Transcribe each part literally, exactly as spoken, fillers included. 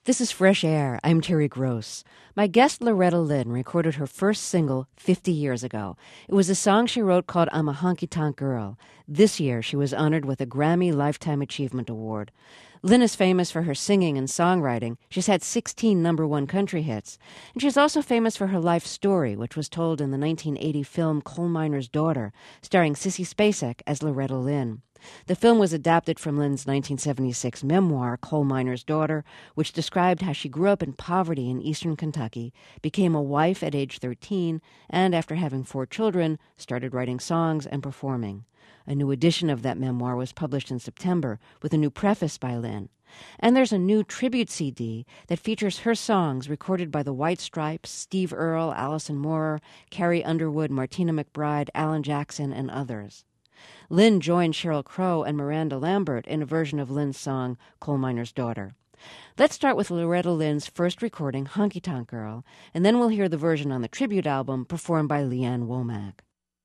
This is Fresh Air. I'm Terry Gross. My guest Loretta Lynn recorded her first single fifty years ago. It was a song she wrote called I'm a Honky Tonk Girl. This year, she was honored with a Grammy Lifetime Achievement Award. Lynn is famous for her singing and songwriting. She's had sixteen number one country hits. And she's also famous for her life story, which was told in the nineteen eighty film Coal Miner's Daughter, starring Sissy Spacek as Loretta Lynn. The film was adapted from Lynn's nineteen seventy-six memoir, Coal Miner's Daughter, which described how she grew up in poverty in eastern Kentucky, became a wife at age thirteen, and after having four children, started writing songs and performing. A new edition of that memoir was published in September with a new preface by Lynn. And there's a new tribute C D that features her songs recorded by the White Stripes, Steve Earle, Allison Moorer, Carrie Underwood, Martina McBride, Alan Jackson, and others. Lynn joined Sheryl Crow and Miranda Lambert in a version of Lynn's song, Coal Miner's Daughter. Let's start with Loretta Lynn's first recording, Honky Tonk Girl, and then we'll hear the version on the tribute album performed by Leanne Womack.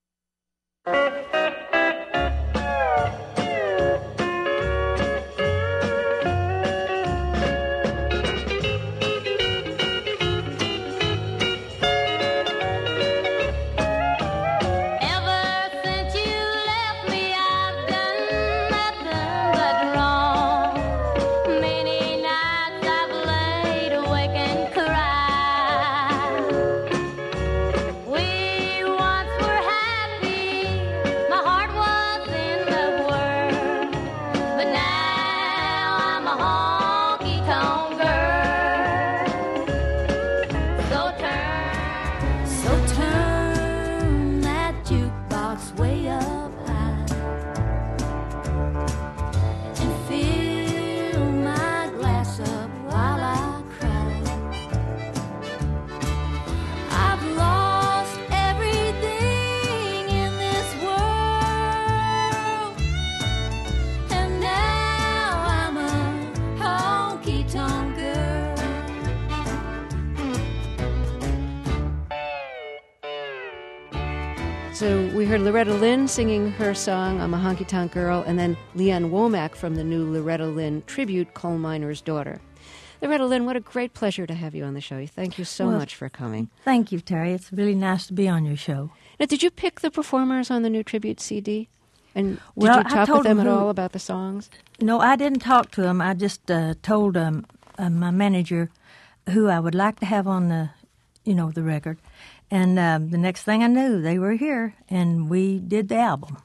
So we heard Loretta Lynn singing her song, I'm a Honky Tonk Girl, and then Leanne Womack from the new Loretta Lynn tribute, Coal Miner's Daughter. Loretta Lynn, what a great pleasure to have you on the show. Thank you so well, much for coming. Thank you, Terry. It's really nice to be on your show. Now, did you pick the performers on the new tribute C D? And did well, you talk with them, them at who, all about the songs? No, I didn't talk to them. I just uh, told um, uh, my manager who I would like to have on the, you know, the record. And um, the next thing I knew, they were here, and we did the album.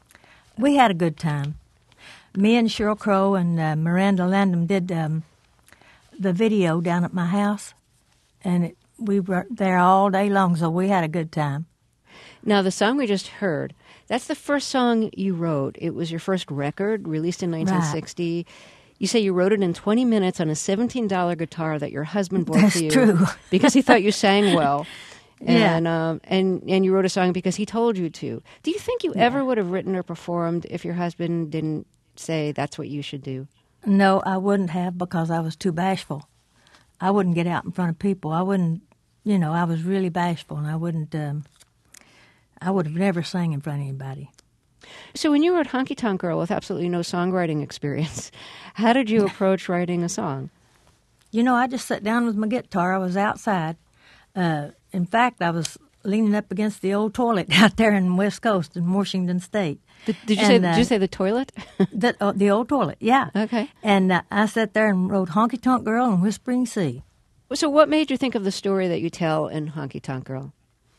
We had a good time. Me and Sheryl Crow and uh, Miranda Landum did um, the video down at my house, and it, we were there all day long, so we had a good time. Now, the song we just heard, that's the first song you wrote. It was your first record, released in nineteen sixty. Right. You say you wrote it in twenty minutes on a seventeen dollar guitar that your husband bought that's for you. True. Because he thought you sang well. And, yeah. um, and and you wrote a song because he told you to. Do you think you yeah. ever would have written or performed if your husband didn't say that's what you should do? No, I wouldn't have because I was too bashful. I wouldn't get out in front of people. I wouldn't, you know, I was really bashful, and I wouldn't, um, I would have never sang in front of anybody. So when you wrote Honky Tonk Girl with absolutely no songwriting experience, how did you approach writing a song? You know, I just sat down with my guitar. I was outside. Uh, in fact, I was leaning up against the old toilet out there in West Coast in Washington State. Did, did you and, say? Uh, did you say the toilet? the, uh, the old toilet, yeah. Okay. And uh, I sat there and wrote Honky Tonk Girl and Whispering Sea. So what made you think of the story that you tell in Honky Tonk Girl?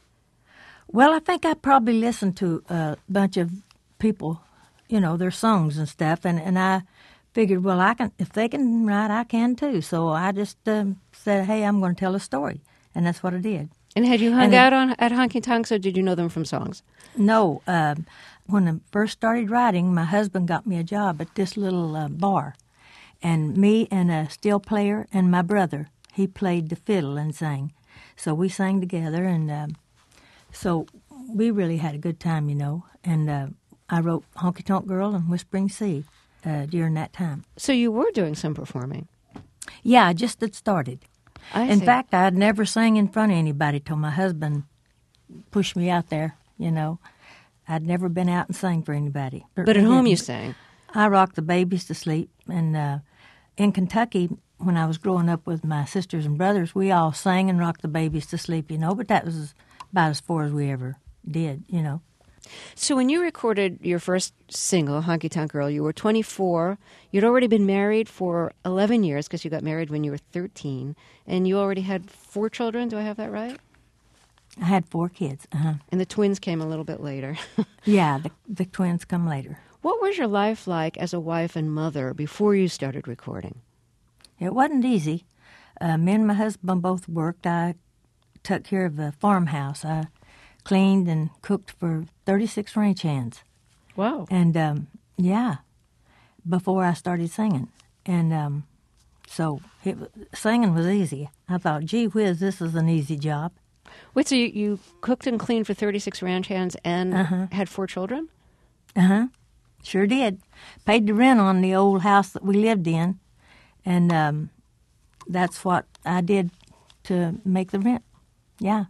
Well, I think I probably listened to a bunch of people, you know, their songs and stuff, and, and I figured, well, I can if they can write, I can too. So I just um, said, hey, I'm going to tell a story, and that's what I did. And had you hung and out it, on at Honky Tonks, or did you know them from songs? No. Uh, when I first started writing, my husband got me a job at this little uh, bar, and me and a steel player and my brother, he played the fiddle and sang. So we sang together, and uh, so we really had a good time, you know. And uh, I wrote Honky Tonk Girl and Whispering Sea uh, during that time. So you were doing some performing? Yeah, I just had started. I in see. fact, I'd never sang in front of anybody till my husband pushed me out there, you know. I'd never been out and sang for anybody. But at home you sang? I rocked the babies to sleep. And uh, in Kentucky, when I was growing up with my sisters and brothers, we all sang and rocked the babies to sleep, you know, but that was about as far as we ever did, you know. So when you recorded your first single, Honky Tonk Girl, you were twenty-four. You'd already been married for eleven years because you got married when you were thirteen. And you already had four children. Do I have that right? I had four kids. Uh-huh. And the twins came a little bit later. Yeah, the, the twins come later. What was your life like as a wife and mother before you started recording? It wasn't easy. Uh, me and my husband both worked. I took care of the farmhouse. I cleaned and cooked for thirty-six ranch hands. Wow. And, um, yeah, before I started singing. And um, so it, singing was easy. I thought, gee whiz, this is an easy job. Wait, so you, you cooked and cleaned for thirty-six ranch hands and uh-huh. had four children? Uh-huh. Sure did. Paid the rent on the old house that we lived in. And um, that's what I did to make the rent. Yeah.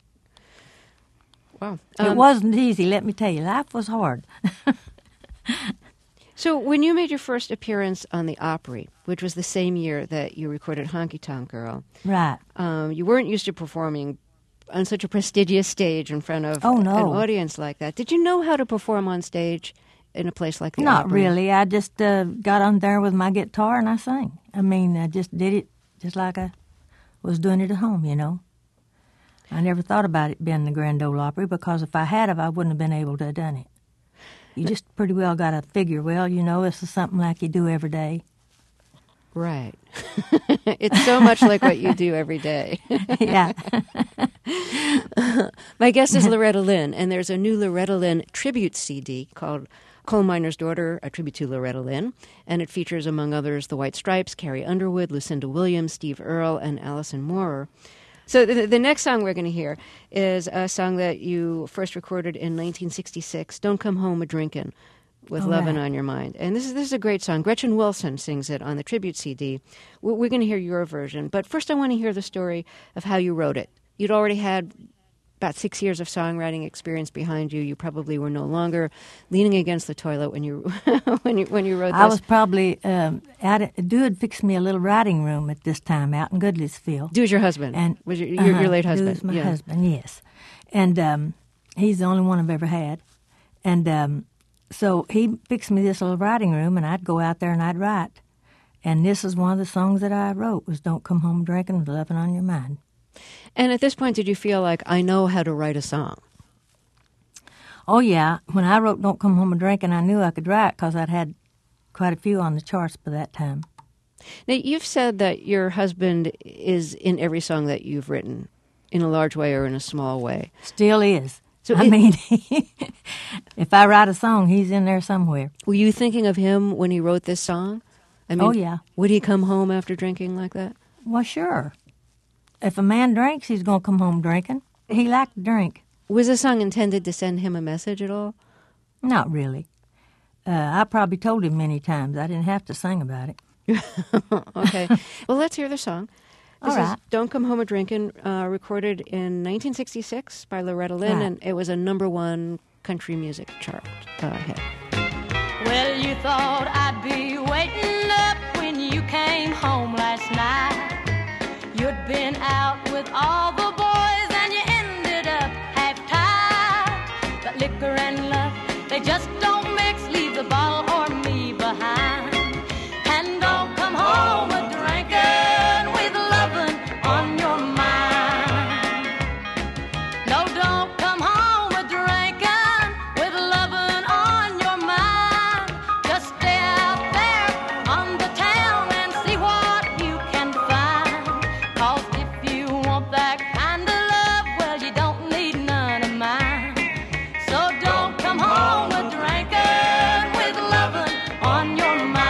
Wow. Um, it wasn't easy, let me tell you. Life was hard. So when you made your first appearance on the Opry, which was the same year that you recorded Honky Tonk Girl, right? Um, you weren't used to performing on such a prestigious stage in front of oh, no. an audience like that. Did you know how to perform on stage in a place like the Not Opry? really. I just uh, got on there with my guitar and I sang. I mean, I just did it just like I was doing it at home, you know. I never thought about it being the Grand Ole Opry because if I had have, I wouldn't have been able to have done it. You just pretty well got to figure, well, you know, this is something like you do every day. Right. It's so much like what you do every day. Yeah. My guest is Loretta Lynn, and there's a new Loretta Lynn tribute C D called Coal Miner's Daughter, a tribute to Loretta Lynn, and it features, among others, the White Stripes, Carrie Underwood, Lucinda Williams, Steve Earle, and Alison Moorer. So the, the next song we're going to hear is a song that you first recorded in nineteen sixty-six, Don't Come Home A-Drinkin', with oh, Lovin' right. on Your Mind. And this is this is a great song. Gretchen Wilson sings it on the tribute C D. We're, we're going to hear your version. But first I want to hear the story of how you wrote it. You'd already had about six years of songwriting experience behind you. You probably were no longer leaning against the toilet when you when you when you wrote this. I was probably um, out. At, Dew had fixed me a little writing room at this time out in Goodlettsville. Dew was your husband, and was your, your, uh-huh, your late husband? Dew was my yeah. husband, yes, and um, he's the only one I've ever had. And um, so he fixed me this little writing room, and I'd go out there and I'd write. And this is one of the songs that I wrote was "Don't Come Home Drinking with Lovin' on Your Mind." And at this point, did you feel like, I know how to write a song? Oh, yeah. When I wrote Don't Come Home a Drinkin', I knew I could write because I'd had quite a few on the charts by that time. Now, you've said that your husband is in every song that you've written, in a large way or in a small way. Still is. So I it, mean, if I write a song, he's in there somewhere. Were you thinking of him when he wrote this song? I mean, oh, yeah. Would he come home after drinking like that? Well, sure. If a man drinks, he's going to come home drinking. He liked to drink. Was the song intended to send him a message at all? Not really. Uh, I probably told him many times. I didn't have to sing about it. Okay. Well, let's hear the song. This all right. is Don't Come Home A-Drinkin', uh, recorded in nineteen sixty-six by Loretta Lynn, right. and it was a number one country music chart uh, hit. Well, you thought I'd be waiting up when you came home last night. You'd been out with all the boys and you ended up half-tied. But liquor and love, they just don't mix. Leave the bottle or me behind. And don't come home a-drinking with lovin' on your mind. No, don't come home a-drinking with lovin' on your mind. Just stay out there on the town and see what you can find. 'Cause if you want that kind of love, well, you don't need none of mine. So don't come home a-drinking with lovin' on your mind.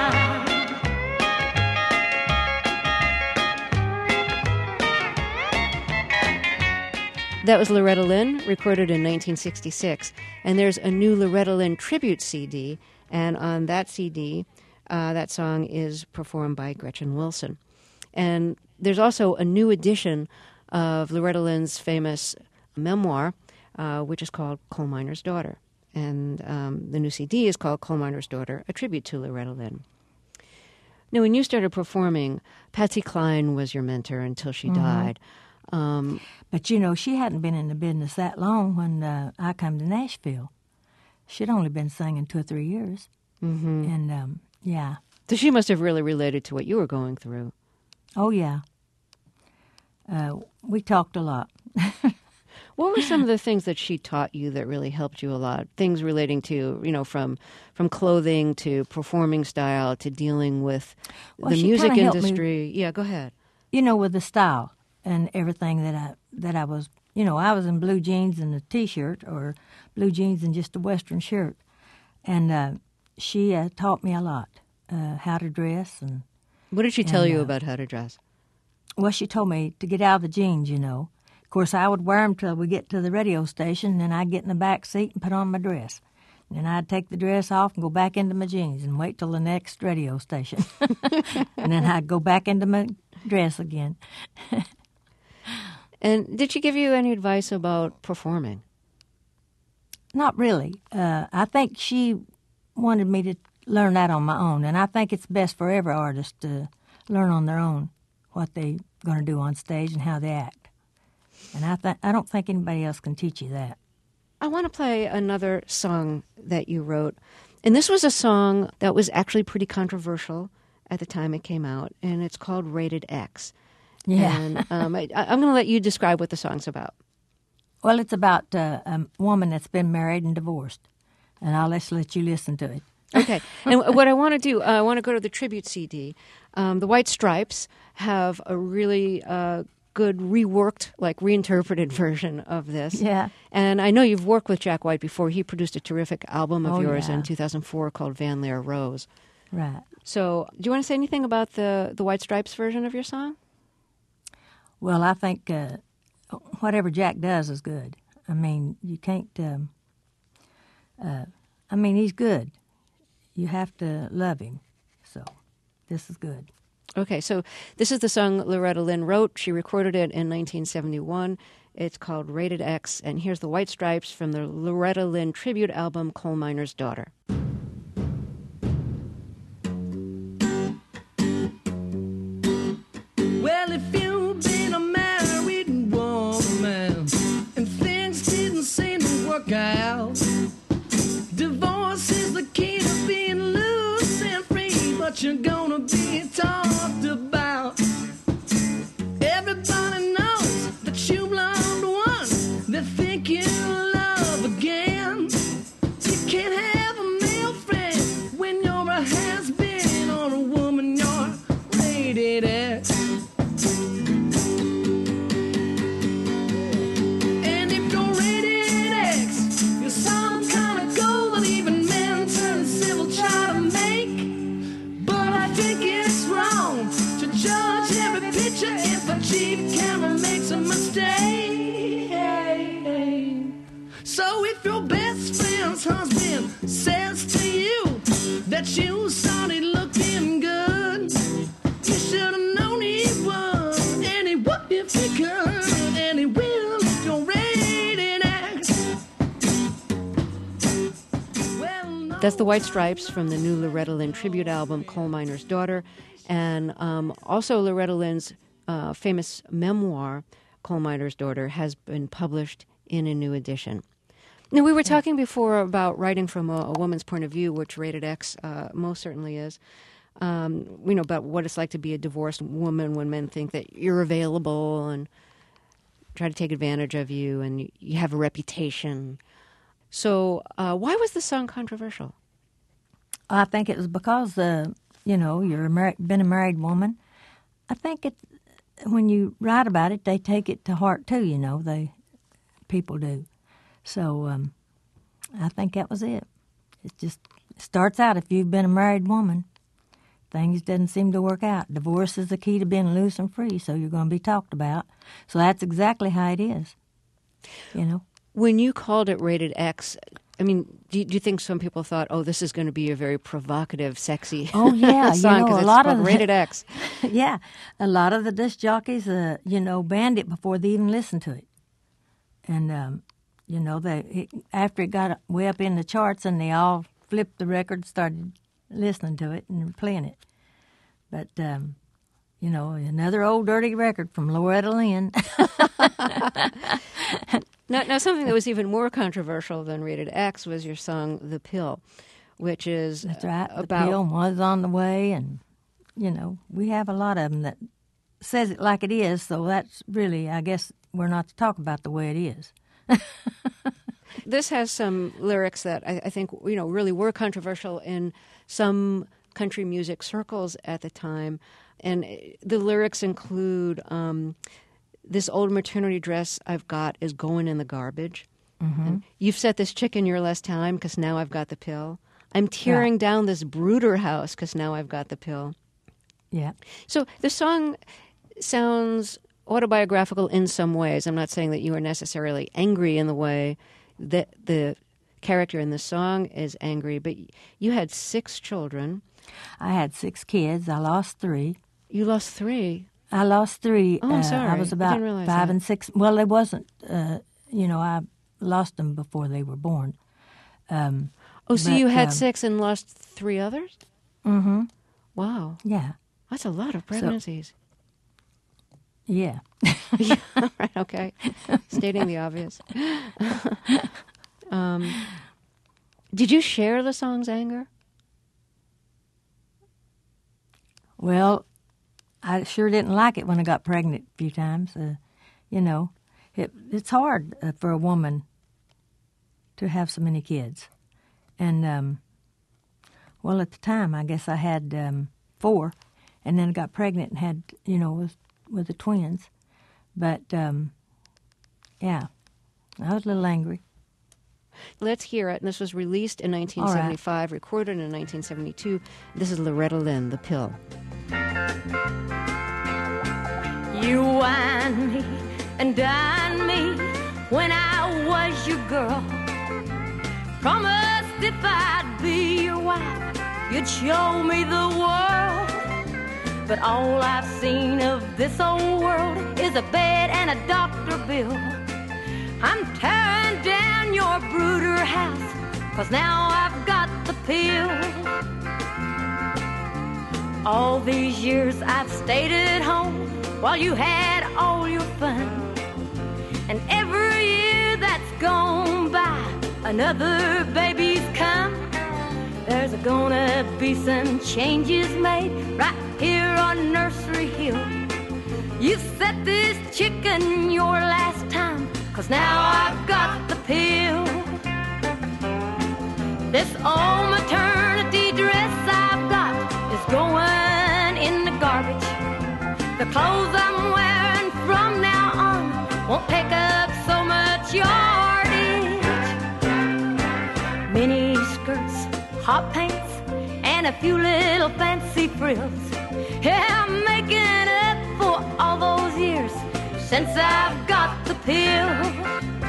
That was Loretta Lynn, recorded in nineteen sixty-six. And there's a new Loretta Lynn tribute C D, and on that C D, uh, that song is performed by Gretchen Wilson. And there's also a new edition of Loretta Lynn's famous memoir, uh, which is called Coal Miner's Daughter. And um, the new C D is called Coal Miner's Daughter, a tribute to Loretta Lynn. Now, when you started performing, Patsy Cline was your mentor until she Mm-hmm. died. Um, But, you know, she hadn't been in the business that long when uh, I come to Nashville. She'd only been singing two or three years. mhm. And, um, yeah. So she must have really related to what you were going through. Oh, yeah. Uh, we talked a lot. What were some of the things that she taught you that really helped you a lot? Things relating to, you know, from from clothing to performing style to dealing with Well, the she music kinda helped me- industry. Yeah, go ahead. You know, with the style and everything that I that I was, you know, I was in blue jeans and a T-shirt or blue jeans and just a Western shirt. And uh, she uh, taught me a lot, uh, how to dress. And, What did she tell And, you uh, about how to dress? well, she told me to get out of the jeans, you know. Of course, I would wear them till we get to the radio station, and then I'd get in the back seat and put on my dress. And then I'd take the dress off and go back into my jeans and wait till the next radio station. And then I'd go back into my dress again. And did she give you any advice about performing? Not really. Uh, I think she wanted me to learn that on my own, and I think it's best for every artist to learn on their own what they're going to do on stage and how they act. And I th- I don't think anybody else can teach you that. I want to play another song that you wrote. And this was a song that was actually pretty controversial at the time it came out, and it's called Rated X. Yeah. And um, I, I'm going to let you describe what the song's about. Well, it's about uh, a woman that's been married and divorced, and I'll just let you listen to it. Okay. And what I want to do, uh, I want to go to the tribute C D. Um, the White Stripes have a really uh, good reworked, like reinterpreted version of this. Yeah. And I know you've worked with Jack White before. He produced a terrific album of Oh, yours yeah. in two thousand four called Van Lear Rose. Right. So do you want to say anything about the, the White Stripes version of your song? Well, I think uh, whatever Jack does is good. I mean, you can't. Um, uh, I mean, he's good. You have to love him. So, this is good. Okay, so this is the song Loretta Lynn wrote. She recorded it in nineteen seventy-one. It's called Rated X, and here's the White Stripes from the Loretta Lynn tribute album Coal Miner's Daughter. Well, if you've been a married woman and things didn't seem to work out, divorce is the key to being loose and free, but you're gonna be talked about. Everybody knows that you've loved one, they think you love again. You can't have a male friend when you're a has-been or a woman, you're rated X. And if you're rated X, you're some kind of goal that even men turn civil try to make. But I think it's wrong to judge every picture if a cheap camera makes a mistake. So if your best friend's husband says to you that you started looking good, you should have known he would, and he would if he could, and he will if you're rated X. Well, no. That's the White Stripes from the new Loretta Lynn tribute album Coal Miner's Daughter, and um, also Loretta Lynn's uh, famous memoir, Coal Miner's Daughter, has been published in a new edition. Now, we were talking before about writing from a, a woman's point of view, which Rated X uh, most certainly is. Um, you know, about what it's like to be a divorced woman when men think that you're available and try to take advantage of you and you, you have a reputation. So uh, why was the song controversial? I think it was because, uh, you know, you're a mar- been a married woman. I think it when you write about it, they take it to heart too. You know, they people do. So um, I think that was it. It just starts out if you've been a married woman, things doesn't seem to work out. Divorce is the key to being loose and free, so you're going to be talked about. So that's exactly how it is. You know. When you called it Rated X, I mean, do you, do you think some people thought, oh, this is going to be a very provocative, sexy Oh yeah, song you know, because a it's lot called of the- Rated X? Yeah, a lot of the disc jockeys, uh, you know, banned it before they even listened to it. And, um, you know, they it, after it got way up in the charts and they all flipped the record, started listening to it and playing it. But, um, you know, another old dirty record from Loretta Lynn. Now, now, something that was even more controversial than Rated X was your song "The Pill," which is That's right. about The pill was on the way, and, you know, we have a lot of them that says it like it is, so that's really, I guess, we're not to talk about the way it is. This has some lyrics that I, I think, you know, really were controversial in some country music circles at the time. And the lyrics include, um, this old maternity dress I've got is going in the garbage. Mm-hmm. And you've set this chick in your less time because now I've got the pill. I'm tearing Yeah. down this brooder house because now I've got the pill. Yeah. So the song sounds autobiographical in some ways. I'm not saying that you are necessarily angry in the way that the character in the song is angry, but you had six children. I had six kids. I lost three. You lost three. I lost three. Oh, I'm uh, sorry. I was I about didn't realize five that. and six. Well, it wasn't, uh, you know, I lost them before they were born. Um, Oh, so but, you had um, six and lost three others? Mm-hmm. Wow. Yeah. That's a lot of pregnancies. Yeah. Yeah, right, okay. Stating the obvious. um, did you share the song's anger? Well, I sure didn't like it when I got pregnant a few times. Uh, you know, it, it's hard uh, for a woman to have so many kids. And, um, well, at the time, I guess I had um, four, and then I got pregnant and had, you know, with, with the twins. But, um, yeah, I was a little angry. Let's hear it. And this was released in nineteen seventy-five, recorded in nineteen seventy-two. This is Loretta Lynn, "The Pill." You wine me and dine me when I was your girl. Promised if I'd be your wife, you'd show me the world. But all I've seen of this old world is a bed and a doctor bill. I'm tearing down your brooder house, 'cause now I've got the pill. All these years I've stayed at home while you had all your fun. And every year that's gone by, another baby's come. There's gonna be some changes made right here on Nursery Hill. You set this chicken your last time, 'cause now I've got the pill. This old maternity dress I've got is going in the garbage. The clothes I'm wearing from now on won't take up so much yardage. Mini skirts, hot pants, and a few little fancy frills. Yeah, I'm making up for all those years since I've got the pill.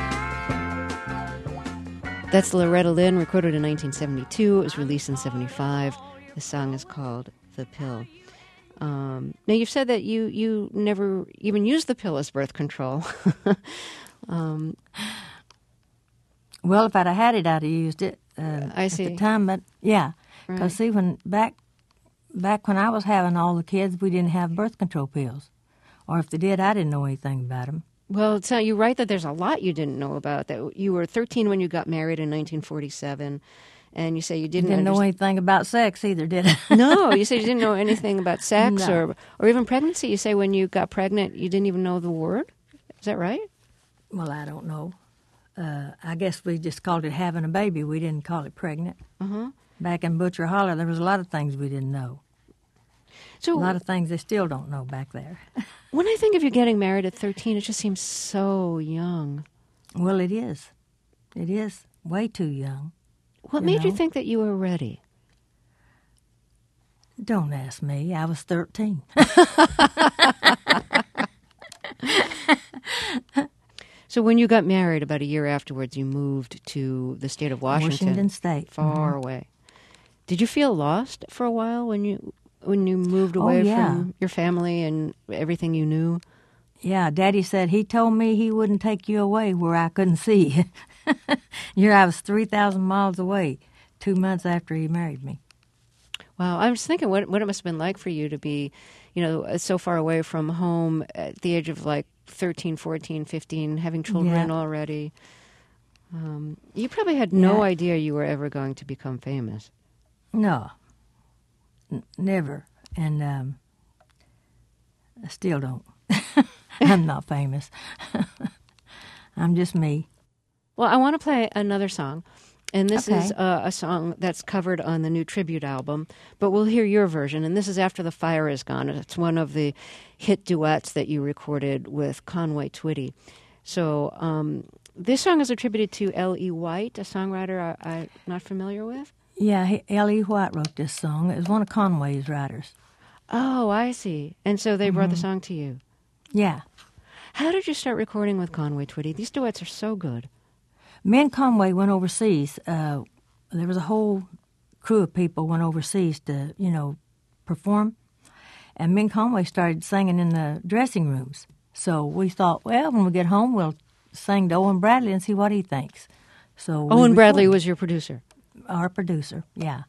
That's Loretta Lynn, recorded in nineteen seventy-two. It was released in seventy-five. The song is called "The Pill." Um, now, you've said that you, you never even used the pill as birth control. um, Well, if I'd have had it, I'd have used it uh, I at see. the time. But, yeah, because, Right. see, when back back when I was having all the kids, we didn't have birth control pills. Or if they did, I didn't know anything about them. well, it's not, you're right that there's a lot you didn't know about. That you were thirteen when you got married in nineteen forty-seven, and you say you didn't, Didn't know underst- anything about sex either, did I? No, you said you didn't know anything about sex No. or or even pregnancy. You say when you got pregnant, you didn't even know the word. Is that right? Well, I don't know. Uh, I guess we just called it having a baby. We didn't call it pregnant. Uh-huh. Back in Butcher Holler, there was a lot of things we didn't know. So A lot of things they still don't know back there. when I think of you getting married at thirteen, it just seems so young. Well, it is. It is way too young. What You made you know? think that you were ready? Don't ask me. I was thirteen. So when you got married, about a year afterwards, you moved to the state of Washington, Washington State. far Mhm. away. Did you feel lost for a while when you when you moved Oh, away yeah. from your family and everything you knew? Yeah, Daddy said he told me he wouldn't take you away where I couldn't see you. Here I was three thousand miles away two months after he married me. Wow. I was thinking what, what it must have been like for you to be, you know, so far away from home at the age of like thirteen, fourteen, fifteen, having children Yeah. already. Um, you probably had no Yeah. idea you were ever going to become famous. No, N- never. And um, I still don't. I'm not famous. I'm just me. Well, I want to play another song. And this Okay. is uh, a song that's covered on the new tribute album, but we'll hear your version. And this is After the Fire Is Gone. It's one of the hit duets that you recorded with Conway Twitty. So um, this song is attributed to L E. White, a songwriter I, I'm not familiar with. Yeah, he, L E. White wrote this song. It was one of Conway's writers. Oh, I see. And so they brought the song to you. Yeah. How did you start recording with Conway Twitty? These duets are so good. Me and Conway went overseas. Uh, there was a whole crew of people went overseas to, you know, perform. And me and Conway started singing in the dressing rooms. So we thought, well, when we get home, we'll sing to Owen Bradley and see what he thinks. So we Owen Bradley recorded. was your producer. Our producer, yeah.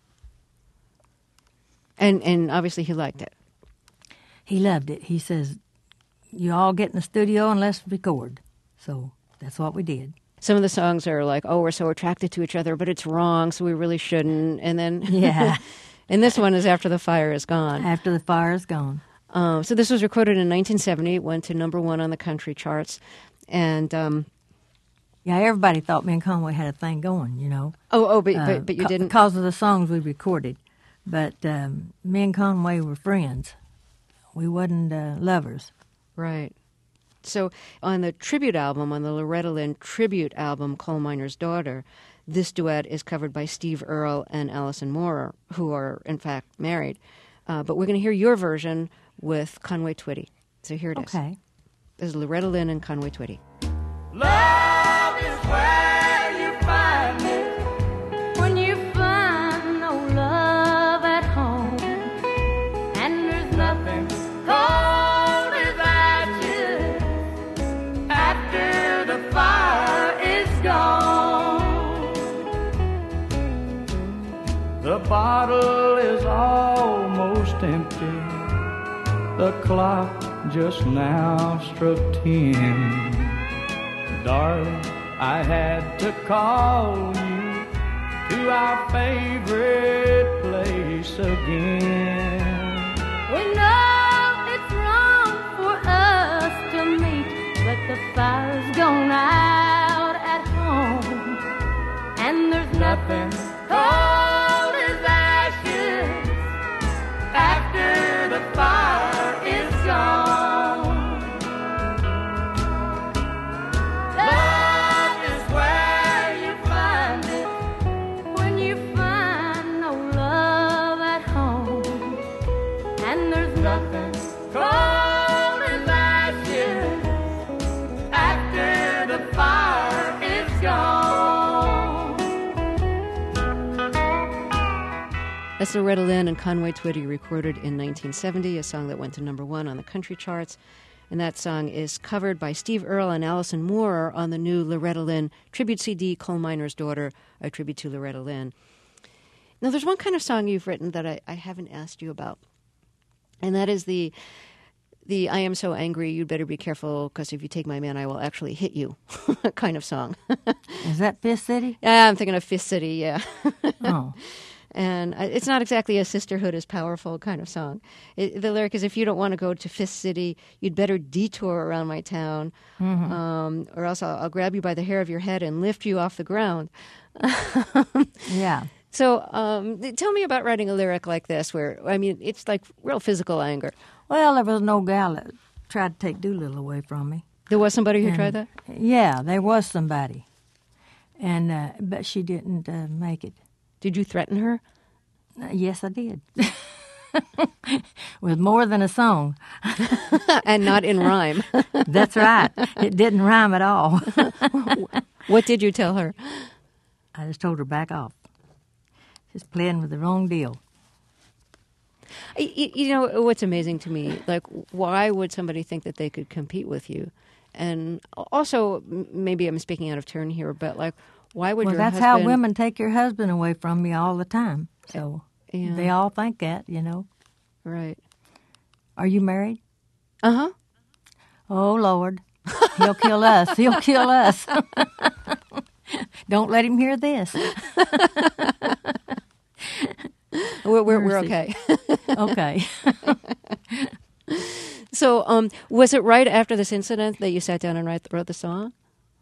And and obviously he liked it. He loved it. He says, you all get in the studio and let's record. So that's what we did. Some of the songs are like, oh, we're so attracted to each other, but it's wrong, so we really shouldn't. And then, Yeah. and this one is After the Fire Is Gone. After the fire is gone. Um, so this was recorded in nineteen seventy. It went to number one on the country charts. And, um, Yeah, everybody thought me and Conway had a thing going, you know. oh, oh, but, Uh, but, but you ca- didn't. Because of the songs we recorded. But um, me and Conway were friends. We wasn't uh, lovers. Right. So on the tribute album, on the Loretta Lynn tribute album, Coal Miner's Daughter, this duet is covered by Steve Earle and Alison Moorer, who are, in fact, married. Uh, but we're going to hear your version with Conway Twitty. So here it is. Okay. This is Loretta Lynn and Conway Twitty. Love is where you find it when you find no love at home, and there's nothing cold as ashes after the fire is gone. The bottle is almost empty. The clock just now struck ten. Darling, I had to call you to our favorite place again. We know it's wrong for us to meet, but the fire's gone out at home, and there's nothing cold as ashes after the fire is gone. Love is where you find it when you find no love at home, and there's nothing cold as ashes after the fire is gone. That's Loretta Lynn and Conway Twitty, recorded in nineteen seventy, a song that went to number one on the country charts. And that song is covered by Steve Earle and Alison Moorer on the new Loretta Lynn tribute C D, Coal Miner's Daughter, a tribute to Loretta Lynn. Now, there's one kind of song you've written that I, I haven't asked you about, and that is the the I am so angry, you'd better be careful, because if you take my man, I will actually hit you kind of song. Is that Fist City? Yeah, I'm thinking of Fist City, yeah. Oh. And uh, it's not exactly a sisterhood is powerful kind of song. It, the lyric is, if you don't want to go to Fist City, you'd better detour around my town, Mm-hmm. um, or else I'll, I'll grab you by the hair of your head and lift you off the ground. Yeah. So um, tell me about writing a lyric like this, where, I mean, it's like real physical anger. Well, there was no gal that tried to take Doolittle away from me. There was somebody who And- tried that? Yeah, there was somebody. And uh, but she didn't uh, make it. Did you threaten her? Uh, yes, I did. With more than a song. And not in rhyme. That's right. It didn't rhyme at all. What did you tell her? I just told her back off. She's playing with the wrong deal. You, you know, what's amazing to me, like, why would somebody think that they could compete with you? And also, m- maybe I'm speaking out of turn here, but, like, why would Well, your that's husband... how women take your husband away from me all the time. So Yeah. They all think that, you know. Right. Are you married? Uh-huh. Oh, Lord. He'll kill us. He'll kill us. Don't let him hear this. We're, we're, we're Mercy. okay. Okay. So um, was it right after this incident that you sat down and write, wrote the song?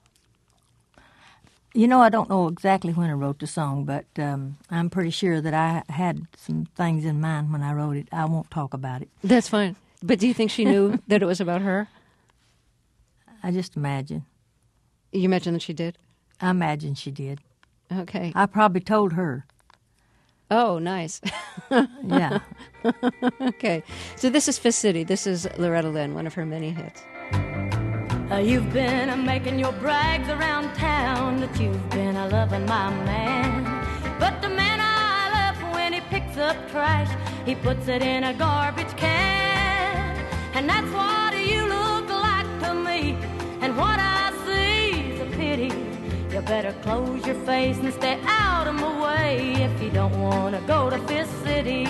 You know, I don't know exactly when I wrote the song, but um, I'm pretty sure that I had some things in mind when I wrote it. I won't talk about it. That's fine. But do you think she knew that it was about her? I just imagine. You mentioned that she did? I imagine she did. Okay. I probably told her. Oh, nice. Yeah. Okay. So this is Fist City. This is Loretta Lynn, one of her many hits. Uh, you've been uh, making your brags around town that you've been uh, loving my man. But the man I love, when he picks up trash, he puts it in a garbage can. And that's what you look like to me. And what I see is a pity. You better close your face and stay out of my way if you don't want to go to Fist City.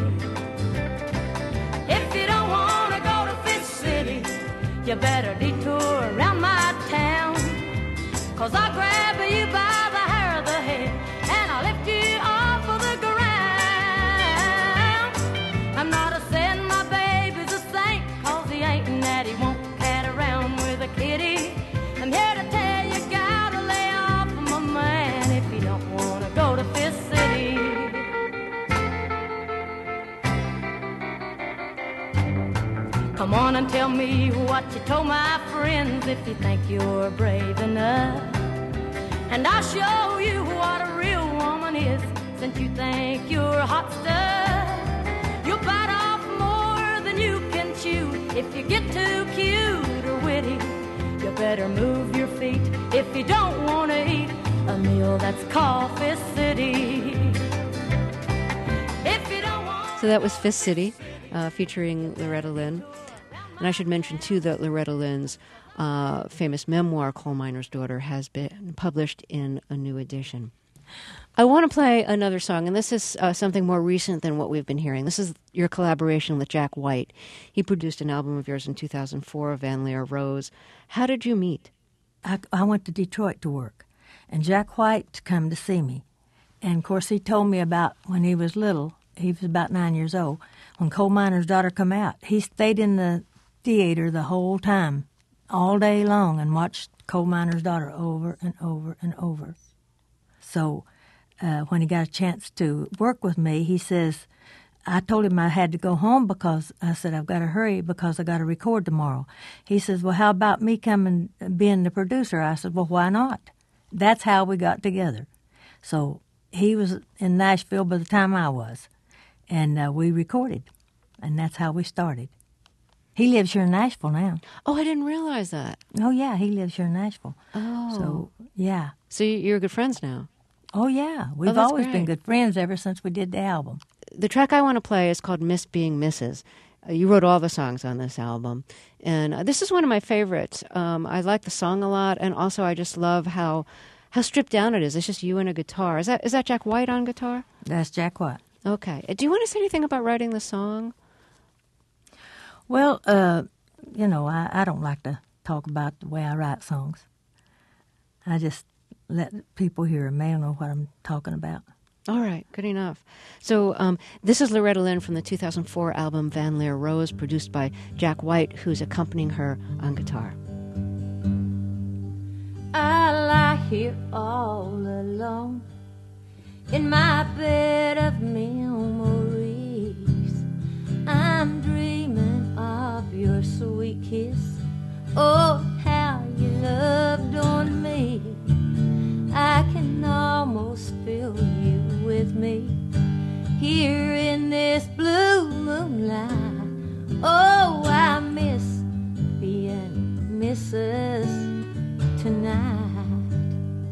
If you don't want to go to Fist City, you better detour around my town. Cause I'll grab you by the hair of the head and I'll lift you off of the ground. I'm not a saying my baby's a saint, cause he ain't and that he won't cat around with a kitty. I'm here to tell you, gotta lay off of my man if you don't want to go to Fist City. Come on and tell me what you told my friends if you think you're brave enough. And I'll show you what a real woman is since you think you're hot stuff. You'll bite off more than you can chew if you get too cute or witty. You better move your feet if you don't want to eat a meal that's called Fist City. If you don't want So that was Fist City, uh, featuring Loretta Lynn. And I should mention, too, that Loretta Lynn's uh, famous memoir, Coal Miner's Daughter, has been published in a new edition. I want to play another song, and this is uh, something more recent than what we've been hearing. This is your collaboration with Jack White. He produced an album of yours in two thousand four, Van Lear Rose. How did you meet? I, I went to Detroit to work, and Jack White come to see me. And, of course, he told me about when he was little, he was about nine years old, when Coal Miner's Daughter come out. He stayed in the theater the whole time, all day long, and watched Coal Miner's Daughter over and over and over. So uh, when he got a chance to work with me, he says, I told him I had to go home because I said, I've got to hurry because I got to record tomorrow. He says, well, how about me coming being the producer? I said, well, why not? That's how we got together. So he was in Nashville by the time I was, and uh, we recorded, and that's how we started. He lives here in Nashville now. Oh, I didn't realize that. Oh, yeah, he lives here in Nashville. Oh. So, yeah. So you're good friends now. Oh, yeah. We've that's always great. been good friends ever since we did the album. The track I want to play is called Miss Being Missus Uh, you wrote all the songs on this album, and uh, this is one of my favorites. Um, I like the song a lot, and also I just love how how stripped down it is. It's just you and a guitar. Is that is that Jack White on guitar? That's Jack White. Okay. Uh, Do you want to say anything about writing the song? Well, uh, you know, I, I don't like to talk about the way I write songs. I just let people hear them. They don't know what I'm talking about. All right, good enough. So um, this is Loretta Lynn from the two thousand four album Van Lear Rose, produced by Jack White, who's accompanying her on guitar. I lie here all alone in my bed of memories. I'm dreaming of your sweet kiss. Oh, how you loved on me. I can almost feel you with me here in this blue moonlight. Oh, I miss being Missus Tonight.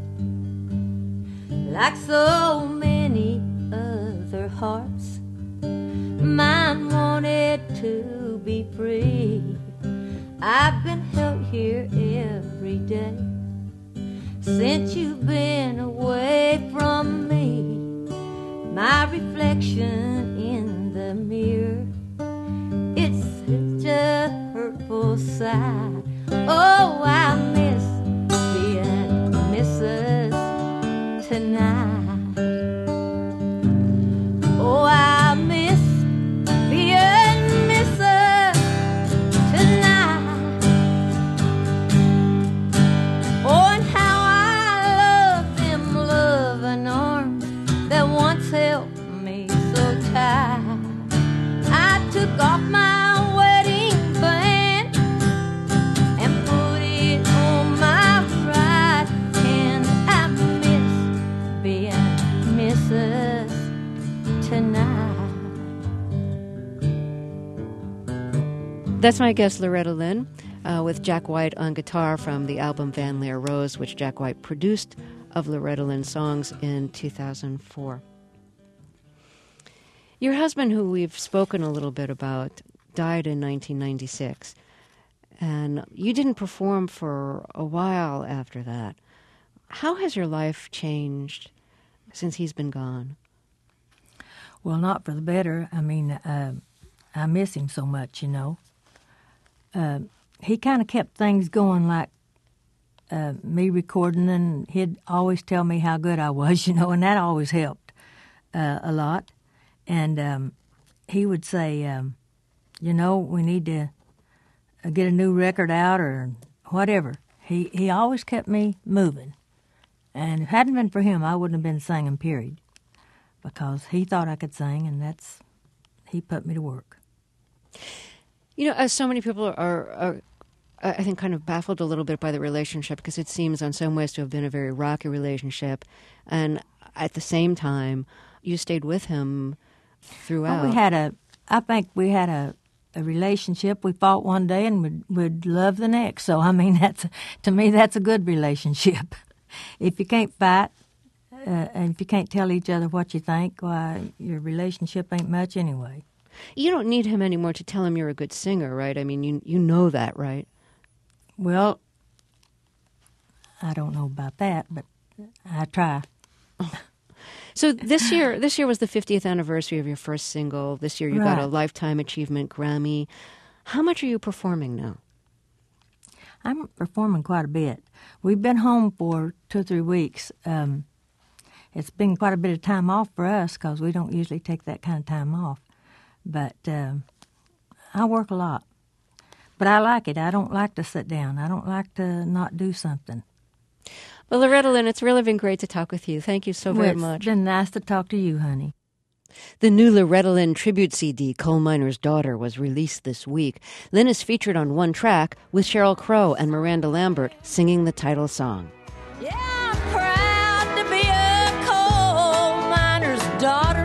Like so many other hearts, mine wanted to be free. I've been held here every day since you've been away from me. my reflection in the mirror. It's such a hurtful sight. Oh, I miss being Missus tonight. Oh, I miss being Missus tonight. Oh, and how I love them loving arms that once held me so tight. I took off my wedding band and put it on my right hand. I miss being Missus tonight. That's my guest, Loretta Lynn, uh, with Jack White on guitar from the album Van Lear Rose, which Jack White produced of Loretta Lynn's songs in two thousand four. Your husband, who we've spoken a little bit about, died in nineteen ninety-six, and you didn't perform for a while after that. How has your life changed since he's been gone? Well, not for the better. I mean, uh, I miss him so much, you know. Uh, he kind of kept things going, like uh, me recording, and he'd always tell me how good I was, you know, and that always helped uh, a lot. And um, he would say, um, you know, we need to uh, get a new record out or whatever. He, he always kept me moving. And if it hadn't been for him, I wouldn't have been singing, period, because he thought I could sing, and that's, he put me to work. You know, as so many people are, are, I think, kind of baffled a little bit by the relationship, because it seems in some ways to have been a very rocky relationship. And at the same time, you stayed with him throughout. Well, we had a, I think we had a, a relationship. We fought one day and would, would love the next. So, I mean, that's, to me, that's a good relationship. If you can't fight, uh, and if you can't tell each other what you think, why, your relationship ain't much anyway. You don't need him anymore to tell him you're a good singer, right? I mean, you you know that, right? Well, I don't know about that, but I try. So this year, this year was the fiftieth anniversary of your first single. This year you Right. got a Lifetime Achievement Grammy. How much are you performing now? I'm performing quite a bit. We've been home for two or three weeks. Um, it's been quite a bit of time off for us because we don't usually take that kind of time off. But um, I work a lot. But I like it. I don't like to sit down. I don't like to not do something. Well, Loretta Lynn, it's really been great to talk with you. Thank you so very Well, it's much. been nice to talk to you, honey. The new Loretta Lynn tribute C D, Coal Miner's Daughter, was released this week. Lynn is featured on one track with Sheryl Crow and Miranda Lambert singing the title song. Yeah, I'm proud to be a coal miner's daughter.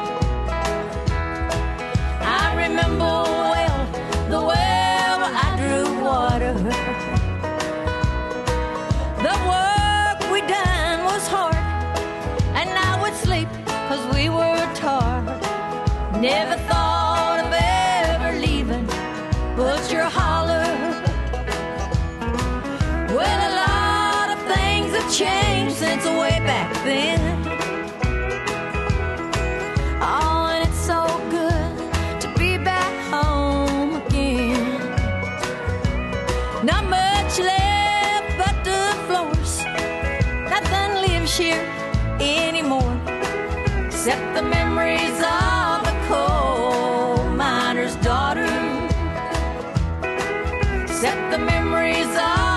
I remember well the well I drew water. The work we done was hard, and I would sleep because we were tired. Never thought of ever leaving Butcher Holler. Well, a lot of things have changed since way back then. Oh, and it's so good to be back home again. Not much left but the floors. Nothing lives here anymore except the memories of a coal miner's daughter. Except the memories of